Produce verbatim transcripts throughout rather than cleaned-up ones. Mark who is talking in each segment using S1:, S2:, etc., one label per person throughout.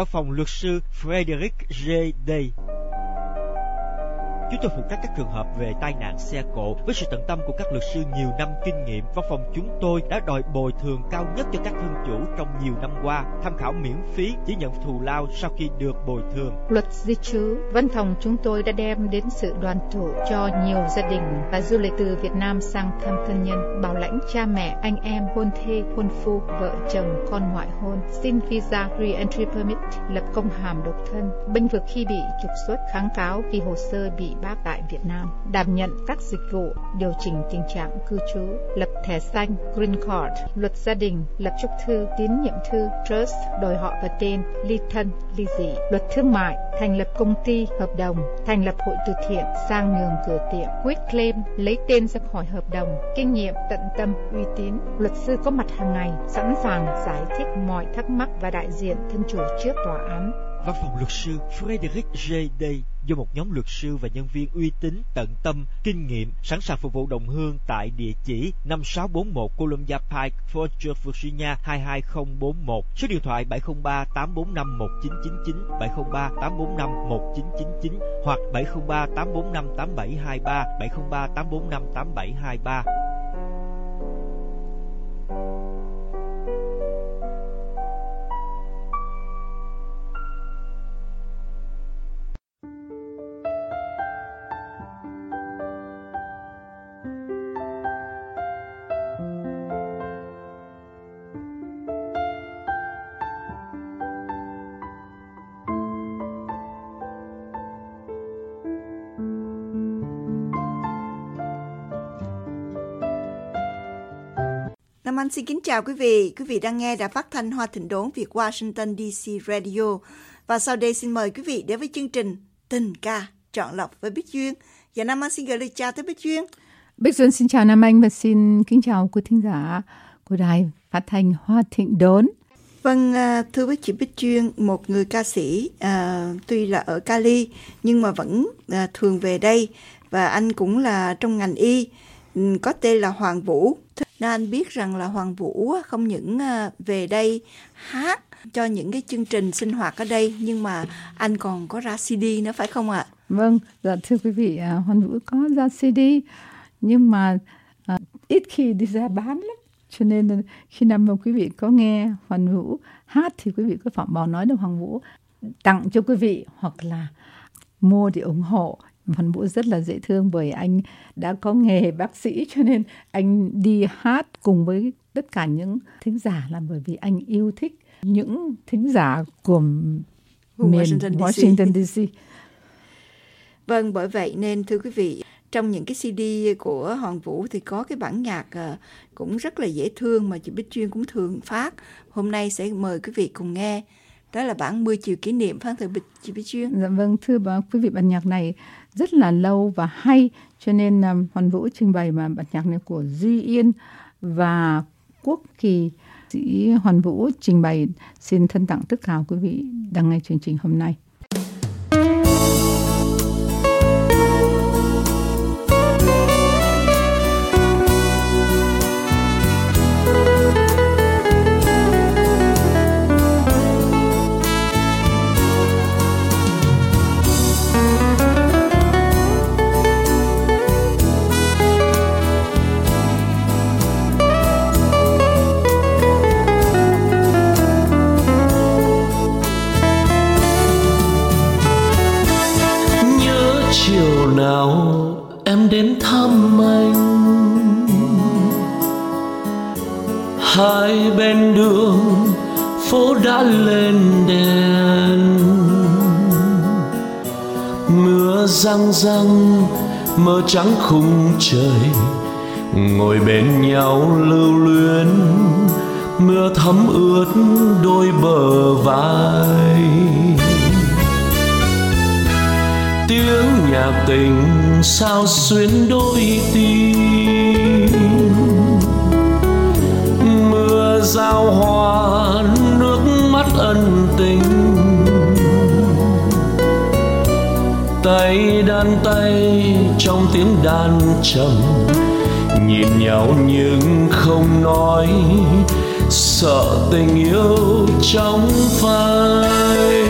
S1: Văn phòng luật sư Frederick J. Day. Chúng tôi phụ trách các trường hợp về tai nạn xe cộ. Với sự tận tâm của các luật sư nhiều năm kinh nghiệm, văn phòng chúng tôi đã đòi bồi thường cao nhất cho các thân chủ trong nhiều năm qua. Tham khảo miễn phí, chỉ nhận thù lao sau khi được bồi thường.
S2: Luật di trú, văn phòng chúng tôi đã đem đến sự đoàn tụ cho nhiều gia đình và du lịch từ Việt Nam sang thăm thân nhân, bảo lãnh cha mẹ, anh em, hôn thê, hôn phu, vợ chồng, con ngoại hôn, xin visa re-entry permit, lập công hàm độc thân, bênh vực khi bị trục xuất, kháng cáo khi hồ sơ bị bác tại Việt Nam, đảm nhận các dịch vụ điều chỉnh tình trạng cư trú, lập thẻ xanh Green Card, luật gia đình, lập chúc thư, tín nhiệm thư, trust, đổi họ và tên, ly thân, ly dị, luật thương mại, thành lập công ty, hợp đồng, thành lập hội từ thiện, sang nhường cửa tiệm, quit claim, lấy tên ra khỏi hợp đồng, kinh nghiệm, tận tâm, uy tín, luật sư có mặt hàng ngày, sẵn sàng giải thích mọi thắc mắc và đại diện thân chủ trước tòa án.
S1: Văn phòng luật sư Frederick J. Day do một nhóm luật sư và nhân viên uy tín, tận tâm, kinh nghiệm, sẵn sàng phục vụ đồng hương tại địa chỉ năm sáu bốn mốt Columbia Pike, Fort Worth, Virginia hai hai không bốn mốt, số điện thoại bảy không ba tám bốn năm một chín chín chín, bảy không ba tám bốn năm một chín chín chín hoặc bảy không ba tám bốn năm tám bảy hai ba, bảy không ba tám bốn năm tám bảy hai ba.
S3: Nam Anh xin kính chào quý vị. Quý vị đang nghe Đài Phát thanh Hoa Thịnh Đốn Việt Washington đê xê Radio. Và sau đây xin mời quý vị đến với chương trình Tình ca chọn lọc với Bích Duyên. Và Nam Anh xin gửi lời chào tới Bích Duyên.
S2: Bích Duyên xin chào Nam Anh và xin kính chào quý thính giả của Đài Phát thanh Hoa Thịnh Đốn.
S3: Vâng, thưa với chị Bích Duyên, một người ca sĩ à, tuy là ở Cali nhưng mà vẫn à, thường về đây. Và anh cũng là trong ngành y, có tên là Hoàng Vũ. Nên anh biết rằng là Hoàng Vũ không những về đây hát cho những cái chương trình sinh hoạt ở đây, nhưng mà anh còn có ra xê đê nữa phải không ạ?
S2: Vâng, dạ thưa quý vị, Hoàng Vũ có ra xê đê nhưng mà à, ít khi đi ra bán lắm. Cho nên khi nào mà quý vị có nghe Hoàng Vũ hát thì quý vị có phỏng báo nói được Hoàng Vũ tặng cho quý vị hoặc là mua để ủng hộ. Hoàng Vũ rất là dễ thương bởi anh đã có nghề bác sĩ, cho nên anh đi hát cùng với tất cả những thính giả là bởi vì anh yêu thích những thính giả của miền Washington, Washington đê xê.
S3: Vâng, bởi vậy nên thưa quý vị, trong những cái xê đê của Hoàng Vũ thì có cái bản nhạc cũng rất là dễ thương mà chị Bích Duyên cũng thường phát. Hôm nay sẽ mời quý vị cùng nghe. Đó là bản mười chiều kỷ niệm, phán thử chị Bích Duyên.
S2: Dạ vâng, thưa bà, quý vị, bản nhạc này rất là lâu và hay, cho nên um, Hoàng Vũ trình bày mà bản nhạc này của Duy Yên và Quốc Kỳ. Sĩ Hoàng Vũ trình bày xin thân tặng tất cả quý vị đang nghe chương trình hôm nay.
S4: Em đến thăm anh, hai bên đường phố đã lên đèn, mưa răng răng mơ trắng khung trời, ngồi bên nhau lưu luyến, mưa thấm ướt đôi bờ vai. Tiếng nhạc tình sao xuyến đôi tim, mưa giao hoa nước mắt ân tình, tay đan tay trong tiếng đàn trầm, nhìn nhau nhưng không nói, sợ tình yêu trong phai.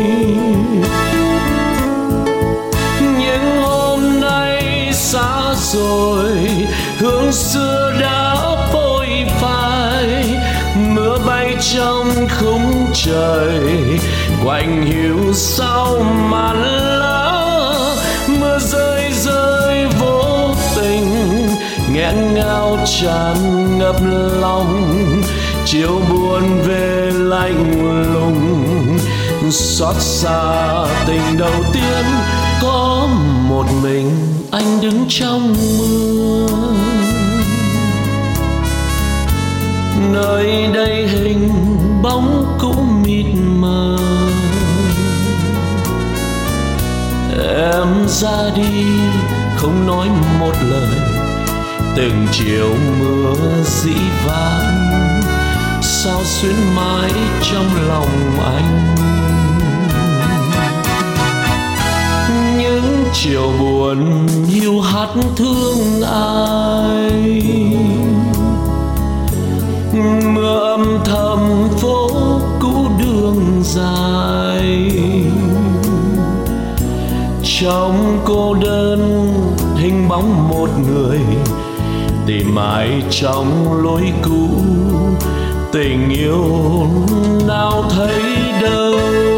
S4: Nhưng hôm nay xa rồi, hương xưa đã phôi phai. Mưa bay trong khung trời, quạnh hiu sau màn lá. Mưa rơi rơi vô tình, nghẹn ngào tràn ngập lòng. Chiều buồn về lạnh lùng, xót xa tình đầu tiên. Có một mình anh đứng trong mưa. Nơi đây hình bóng cũ mịt mờ, em ra đi không nói một lời. Từng chiều mưa dĩ vãng, sao xuyến mãi trong lòng anh. Những chiều buồn hiu hắt thương ai. Mưa âm thầm phố cũ đường dài. Trong cô đơn hình bóng một người, tìm mãi trong lối cũ. Tình yêu nào thấy đâu.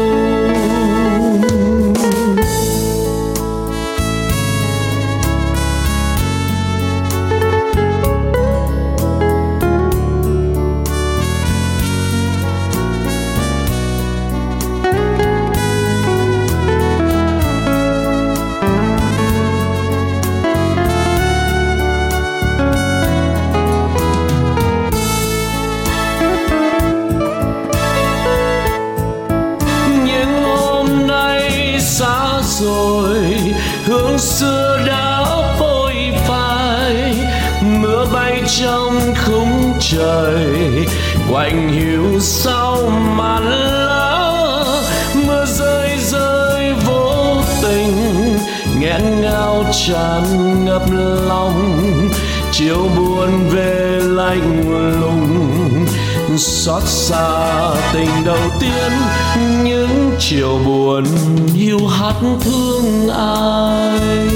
S4: Rồi hương xưa đã phôi phai. Mưa bay trong khung trời, quạnh hiu sau màn lá. Mưa rơi rơi vô tình, nghẹn ngào tràn ngập lòng. Chiều buồn về lạnh lùng, xót xa tình đầu tiên. Những chiều buồn hiu hắt thương ai.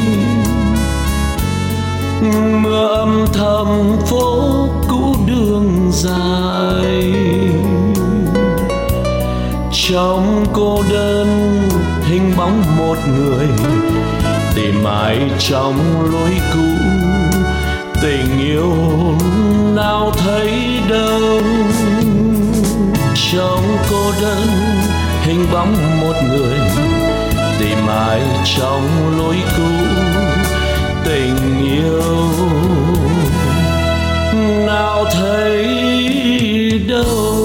S4: Mưa âm thầm phố cũ đường dài. Trong cô đơn hình bóng một người, tìm mãi trong lối cũ. Tình yêu nào thấy đâu. Trong cô đơn hình bóng một người, tìm mãi trong lối cũ. Tình yêu nào thấy đâu.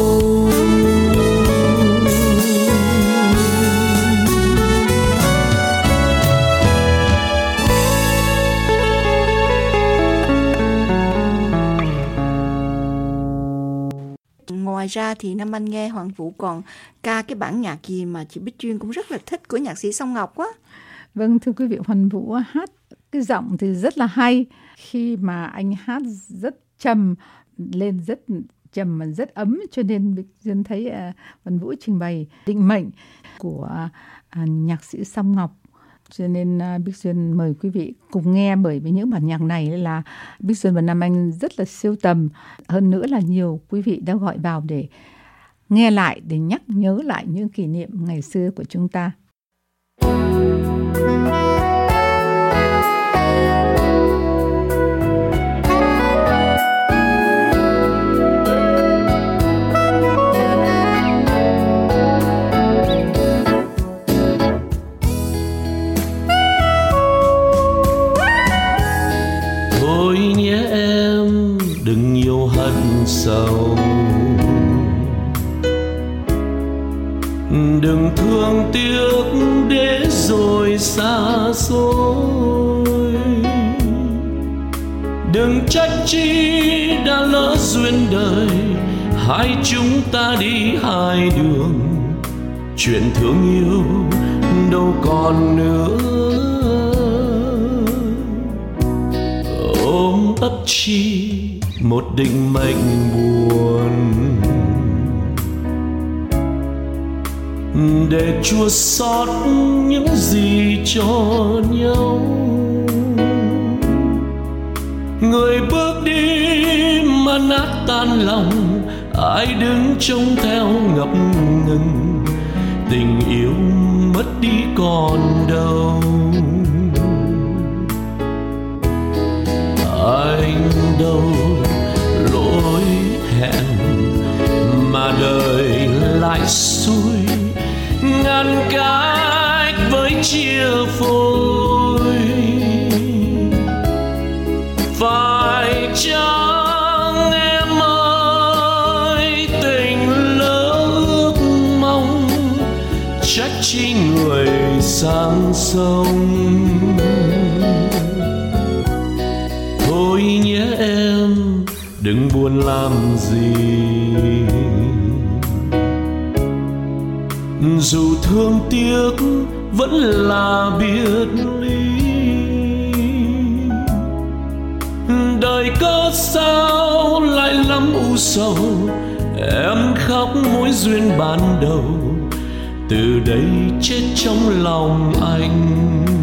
S3: Ngoài ra thì Nam Anh nghe Hoàng Vũ còn ca cái bản nhạc gì mà chị Bích Duyên cũng rất là thích của nhạc sĩ Song Ngọc á.
S2: Vâng, thưa quý vị, Hoàng Vũ hát cái giọng thì rất là hay. Khi mà anh hát rất trầm, lên rất trầm và rất ấm, cho nên Bích Duyên thấy uh, Hoàng Vũ trình bày định mệnh của uh, nhạc sĩ Song Ngọc. Cho nên uh, Bích Duyên mời quý vị cùng nghe, bởi vì những bản nhạc này là Bích Duyên và Nam Anh rất là siêu tầm. Hơn nữa là nhiều quý vị đã gọi vào để nghe lại, để nhắc nhớ lại những kỷ niệm ngày xưa của chúng ta.
S4: Thôi nhé em, đừng nhiều hận sầu. Đừng thương tiếc để rồi xa xôi. Đừng trách chi đã lỡ duyên đời, hai chúng ta đi hai đường. Chuyện thương yêu đâu còn nữa. Ôm ấp chi một định mệnh buồn, để chua xót những gì cho nhau. Người bước đi mà nát tan lòng, ai đứng trông theo ngập ngừng. Tình yêu mất đi còn đâu. Anh đâu lỗi hẹn mà đời lại xuôi, ngăn cách với chia phôi. Phải chăng em ơi tình lỡ ước mong, trách chi người sang sông. Thôi nhé em đừng buồn làm gì, dù thương tiếc vẫn là biệt ly. Đời có sao lại lắm u sầu, em khóc mối duyên ban đầu, từ đây chết trong lòng anh.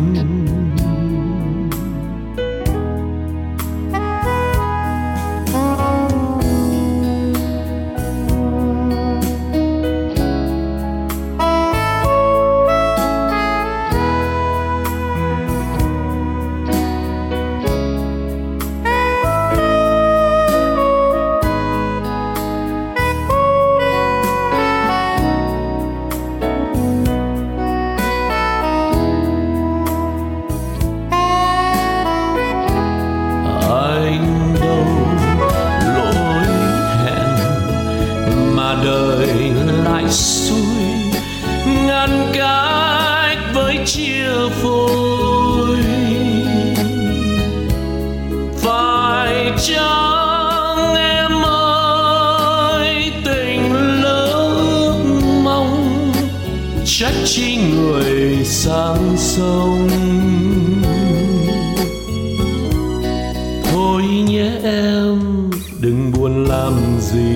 S4: Sang sông. Thôi nhé em đừng buồn làm gì,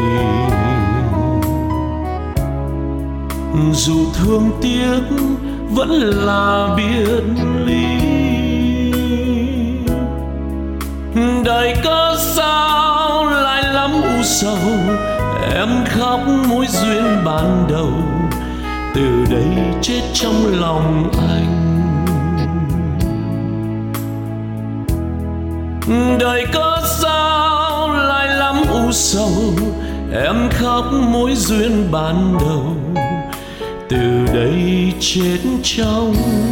S4: dù thương tiếc vẫn là biệt ly. Đời có sao lại lắm u sầu, em khóc mối duyên ban đầu, từ đây chết trong lòng anh. Đời có sao lại lắm u sầu, em khóc mối duyên ban đầu, từ đây chết trong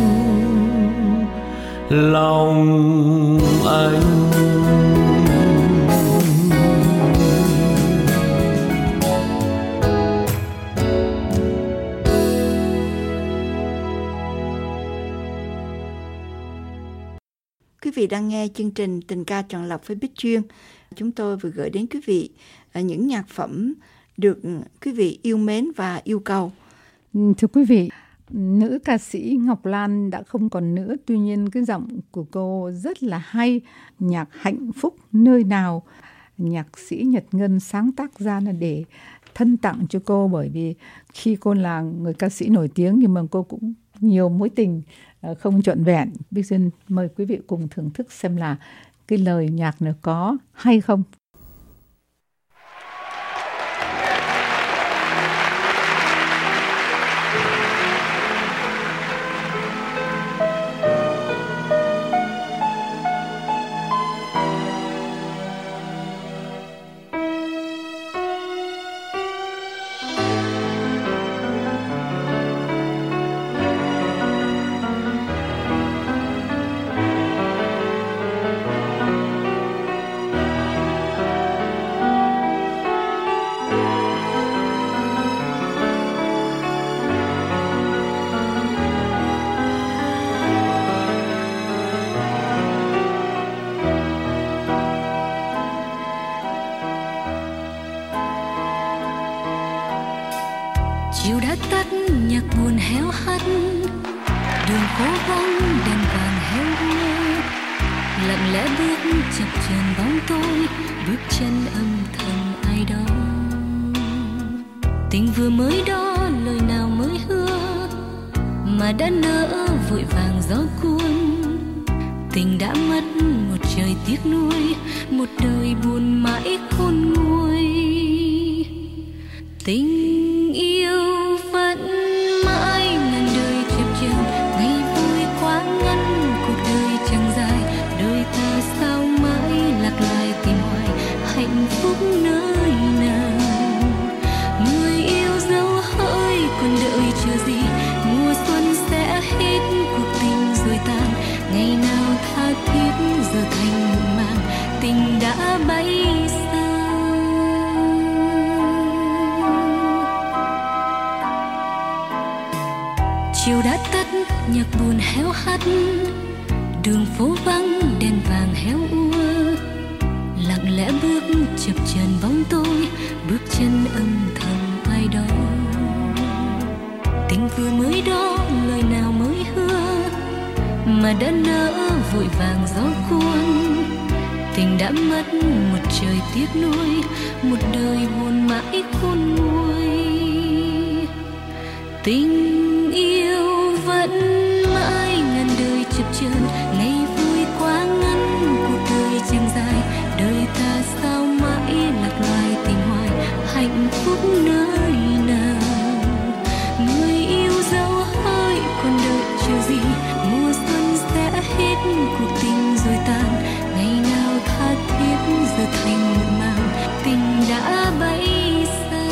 S4: lòng anh.
S3: Quý vị đang nghe chương trình Tình ca chọn lọc với Bích Chuyên. Chúng tôi vừa gửi đến quý vị những nhạc phẩm được quý vị yêu mến và yêu cầu.
S2: Thưa quý vị, nữ ca sĩ Ngọc Lan đã không còn nữa, tuy nhiên cái giọng của cô rất là hay. Nhạc Hạnh Phúc Nơi Nào, nhạc sĩ Nhật Ngân sáng tác ra là để thân tặng cho cô, bởi vì khi cô là người ca sĩ nổi tiếng nhưng mà cô cũng nhiều mối tình không trọn vẹn. Bây giờ mời quý vị cùng thưởng thức xem là cái lời nhạc này có hay không.
S5: chiều đã tắt nhạc buồn héo hắt, đường phố vắng đèn vàng héo hắt, lặng lẽ bước chập chờn bóng tôi, bước chân âm thầm ai đó. Tình vừa mới đó, lời nào mới hứa mà đã nỡ vội vàng gió cuốn. Tình đã mất một trời tiếc nuối, một đời buồn mãi khôn nguôi. Tình yêu vẫn mãi ngàn đời chập chờn, ngày vui quá ngắn, cuộc đời chẳng dài. Đời ta sao mãi lạc loài tìm hoài hạnh phúc nơi nào? Người yêu dấu hỡi còn đợi chờ gì? Mùa xuân sẽ hết cuộc tình rồi tan. Ngày nào tha thiết giờ thành muộn màng, tình đã bay xa. Chiều đã tắt, nhạc buồn héo hắt, đường phố vắng đèn vàng héo úa. Lặng lẽ bước chập chờn bóng tôi, bước chân âm thầm ai đó. Tình vừa mới đó, lời nào mới hứa mà đã nỡ vội vàng gió cuốn. Tình đã mất một trời tiếc nuối, một đời buồn mãi khôn nguôi. Tình yêu vẫn mãi ngàn đời chập chờn, ngày vui quá ngắn, cuộc đời chẳng dài. Đời ta sao mãi lạc loài tìm hoài hạnh phúc nơi nào? Người yêu dấu hỡi còn đợi chờ gì? Mùa xuân sẽ hết cuộc tình rồi tan. Ngày nào tha thiết giờ thành muộn màng, tình đã bay xa.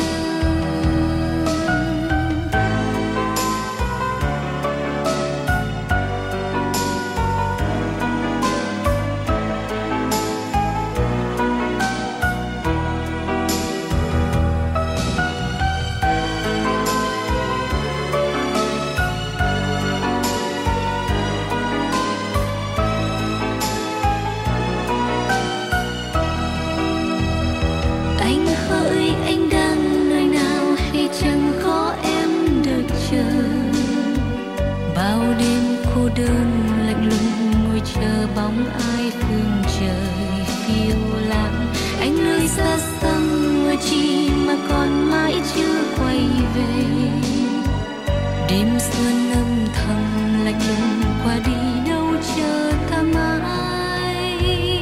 S5: Đơn lạnh lùng ngồi chờ bóng ai phương trời phiêu lãng. Anh nơi xa xăm người chi mà còn mãi chưa quay về. Đêm xuân âm thầm lạnh lùng qua đi đâu chờ ta mãi.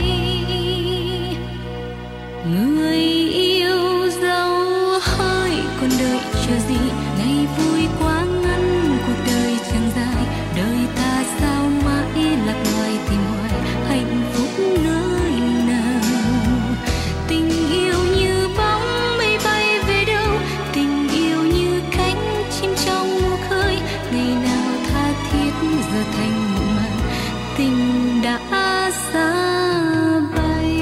S5: Người yêu dấu hỡi còn đợi chờ gì? Ngày vui quá ngắn, cuộc đời chẳng dài. Đời ta sao mãi lạc loài tìm hoài hạnh phúc nơi nào? Tình yêu như bóng mây bay về đâu? Tình yêu như cánh chim trong mùa khơi. Ngày nào tha thiết giờ thành muộn màng, tình đã xa bay.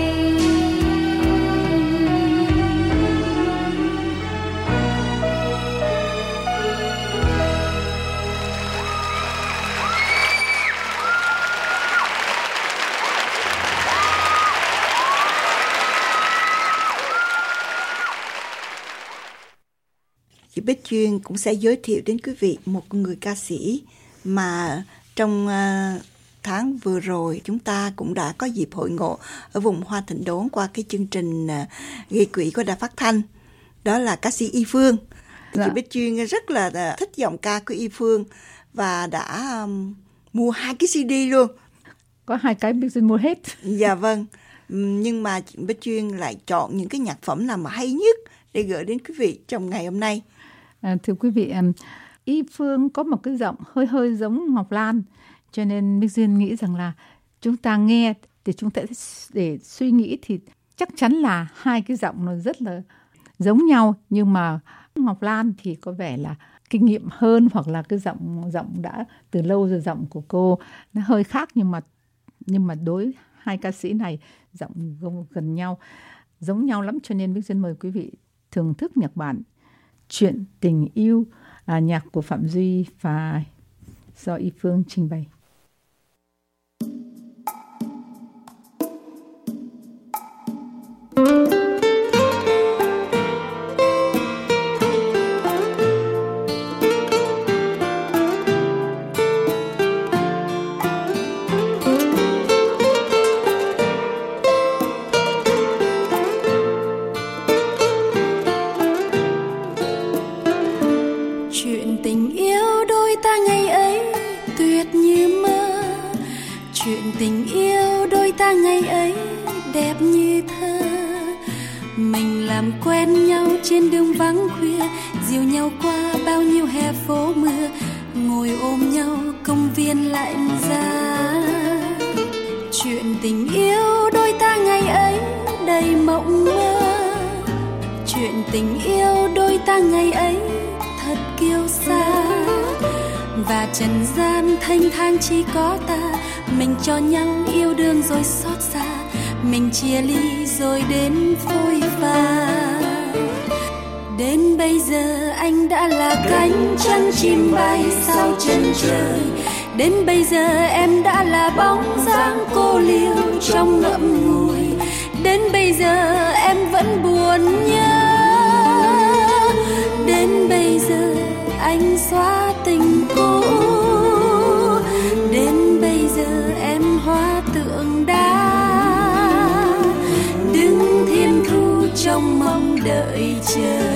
S3: Chị Bích Duyên cũng sẽ giới thiệu đến quý vị một người ca sĩ mà trong uh, tháng vừa rồi chúng ta cũng đã có dịp hội ngộ ở vùng Hoa Thịnh Đốn qua cái chương trình uh, gây quỹ của Đài Phát Thanh. Đó là ca sĩ Y Phương. Dạ. Chị Bích Duyên rất là uh, thích giọng ca của Y Phương và đã um, mua hai cái xê đê luôn.
S2: Có hai cái Bích Duyên mua hết.
S3: Dạ vâng. Nhưng mà chị Bích Duyên lại chọn những cái nhạc phẩm nào mà hay nhất để gửi đến quý vị trong ngày hôm nay.
S2: À, thưa quý vị, um, Y Phương có một cái giọng hơi hơi giống Ngọc Lan, cho nên Bích Duyên nghĩ rằng là chúng ta nghe thì chúng ta để suy nghĩ thì chắc chắn là hai cái giọng nó rất là giống nhau, nhưng mà Ngọc Lan thì có vẻ là kinh nghiệm hơn, hoặc là cái giọng giọng đã từ lâu rồi, giọng của cô nó hơi khác, nhưng mà nhưng mà đối hai ca sĩ này giọng gần nhau, giống nhau lắm, cho nên Bích Duyên mời quý vị thưởng thức nhạc bản Chuyện Tình Yêu, à, nhạc của Phạm Duy và do Y Phương trình bày.
S5: mình quen nhau trên đường vắng khuya, dìu nhau qua bao nhiêu hè phố mưa, ngồi ôm nhau công viên lạnh giá. Chuyện tình yêu đôi ta ngày ấy đầy mộng mơ, chuyện tình yêu đôi ta ngày ấy thật kiêu sa. Và trần gian thanh thang chỉ có ta, mình cho nhau yêu đương rồi xót xa, mình chia ly rồi đến phôi pha. Đến bây giờ anh đã là cánh trăng chim bay sao chân trời, đến bây giờ em đã là bóng dáng cô liêu trong ngậm ngùi, đến bây giờ em vẫn buồn nhớ, đến bây giờ anh xóa tình cũ, đến bây giờ em hóa tượng đá, đứng thiên thu trong mong đợi chờ.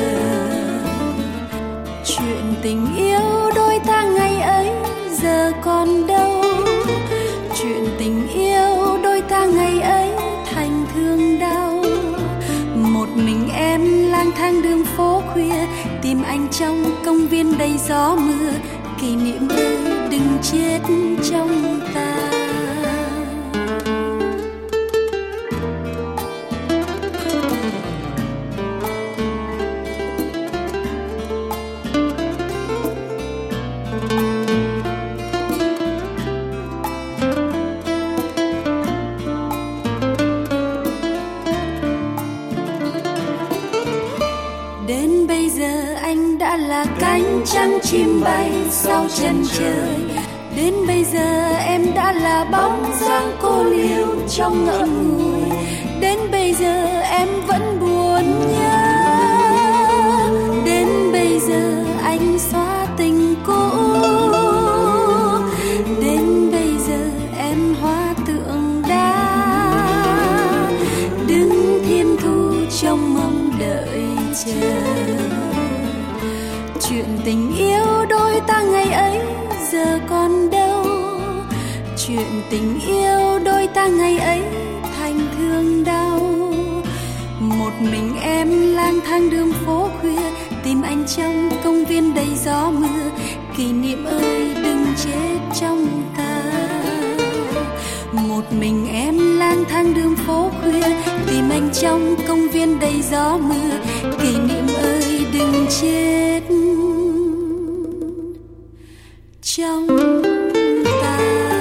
S5: Chuyện tình yêu đôi ta ngày ấy giờ còn đâu, chuyện tình yêu đôi ta ngày ấy thành thương đau. Một mình em lang thang đường phố khuya, tìm anh trong công viên đầy gió mưa, kỷ niệm ơi đừng chết trong ta. Đến bây giờ anh đã là cánh trăng chim bay sau chân trời, đến bây giờ em đã là bóng dáng cô liêu trong ngậm ngùi, đến bây giờ em vẫn buồn nhớ, đến bây giờ anh xóa tình cũ, đến bây giờ em hóa tượng đá, đứng thiên thu trong mong đợi chờ. Chuyện tình yêu đôi ta ngày ấy giờ còn đâu, chuyện tình yêu đôi ta ngày ấy thành thương đau. Một mình em lang thang đường phố khuya, tìm anh trong công viên đầy gió mưa, kỷ niệm ơi đừng chết trong ta. Một mình em lang thang đường phố khuya, tìm anh trong công viên đầy gió mưa, kỷ niệm ơi đừng chết trong ta.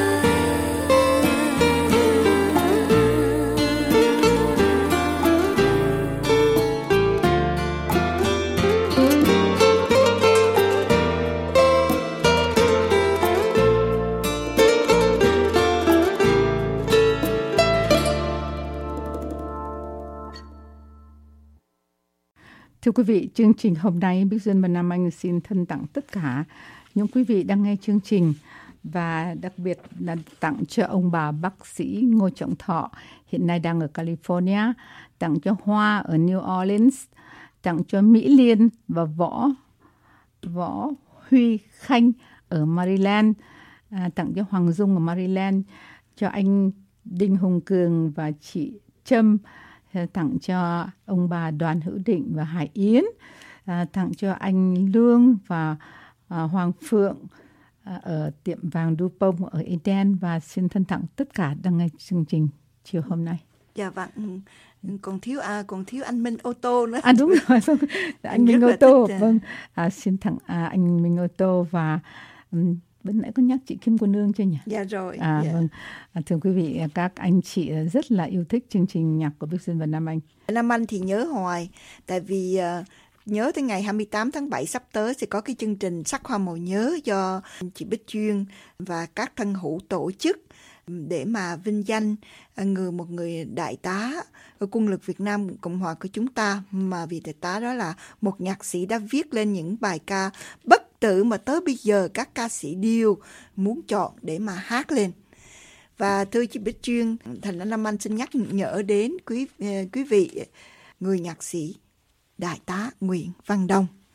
S2: Thưa quý vị, chương trình hôm nay Bích Duyên và Nam Anh xin thân tặng tất cả những quý vị đang nghe chương trình, và đặc biệt là tặng cho ông bà bác sĩ Ngô Trọng Thọ, hiện nay đang ở California, tặng cho Hoa ở New Orleans, tặng cho Mỹ Liên và Võ Võ Huy Khanh ở Maryland, à, tặng cho Hoàng Dung ở Maryland, cho anh Đinh Hùng Cường và chị Trâm, tặng cho ông bà Đoàn Hữu Định và Hải Yến, à, tặng cho anh Lương và à, Hoàng Phượng à, ở tiệm vàng Dupont ở Eden, và xin thân tặng tất cả đang nghe chương trình chiều hôm nay.
S3: Dạ vâng, còn thiếu à, còn thiếu anh Minh ô tô nữa.
S2: À đúng rồi, anh Minh ô tô, vâng, à, xin tặng à, anh Minh ô tô và um, bên nãy có nhắc chị Kim Cô Nương chưa nhỉ?
S3: Dạ rồi.
S2: À,
S3: dạ.
S2: Vâng. À, thưa quý vị, các anh chị rất là yêu thích chương trình nhạc của Bích Duyên và Nam Anh.
S3: Nam Anh thì nhớ hoài, tại vì uh, nhớ tới ngày hai mươi tám tháng bảy sắp tới sẽ có cái chương trình Sắc Hoa Màu Nhớ do chị Bích Duyên và các thân hữu tổ chức để mà vinh danh người một người đại tá ở quân lực Việt Nam Cộng hòa của chúng ta, mà vị đại tá đó là một nhạc sĩ đã viết lên những bài ca bất tử mà tới bây giờ các ca sĩ đều muốn chọn để mà hát lên. Và thưa chị Bích Duyên, thành ra Nam Anh xin nhắc nhở đến quý quý vị người nhạc sĩ đại tá Nguyễn Văn Đông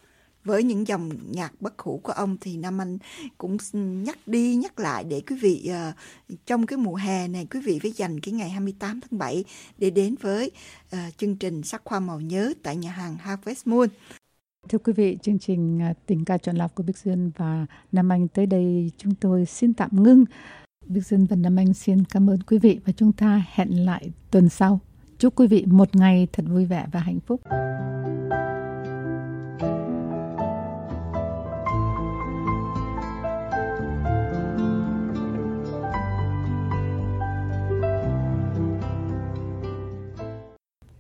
S3: với những dòng nhạc bất hủ của ông thì Nam Anh cũng nhắc đi nhắc lại để quý vị uh, trong cái mùa hè này quý vị phải dành cái ngày hai mươi tám tháng bảy để đến với uh, chương trình Sắc Hoa Màu Nhớ tại nhà hàng Harvest Moon.
S2: Thưa quý vị, chương trình Tình ca chọn lọc của Bích Dương và Nam Anh tới đây chúng tôi xin tạm ngưng. Bích Dương và Nam Anh xin cảm ơn quý vị và chúng ta hẹn lại tuần sau. Chúc quý vị một ngày thật vui vẻ và hạnh phúc.